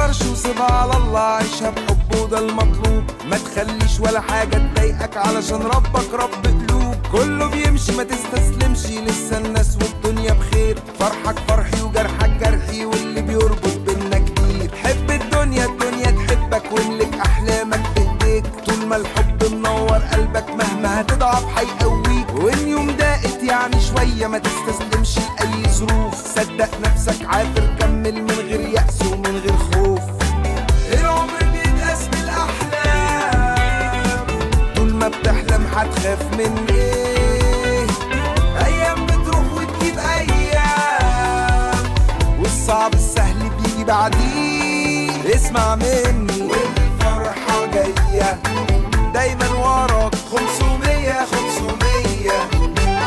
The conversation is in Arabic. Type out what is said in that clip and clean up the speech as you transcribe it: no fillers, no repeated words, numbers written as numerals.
تفكرش وسيبها على الله، عيشها بحب وده المطلوب. ما تخليش ولا حاجة تضايقك علشان ربك رب قلوب. كله بيمشي ما تستسلمش، لسه الناس والدنيا بخير. فرحك فرحي وجرحك جرحي، واللي بيربط بينا كتير. حب الدنيا الدنيا تحبك، واملك احلامك بايديك. طول ما الحب منور قلبك مهما هتضعف هيقويك. وان يوم ضاقت يعني شوية ما تستسلمش لأي ظروف. صدق نفسك عافر كمل من غير يأس ومن غير خوف. العمر بيتقاس بالأحلام، طول ما بتحلم هتخاف من ايه؟ أيام بتروح وتجيب أيام، والصعب السهل بيجي بعديه. اسمع مني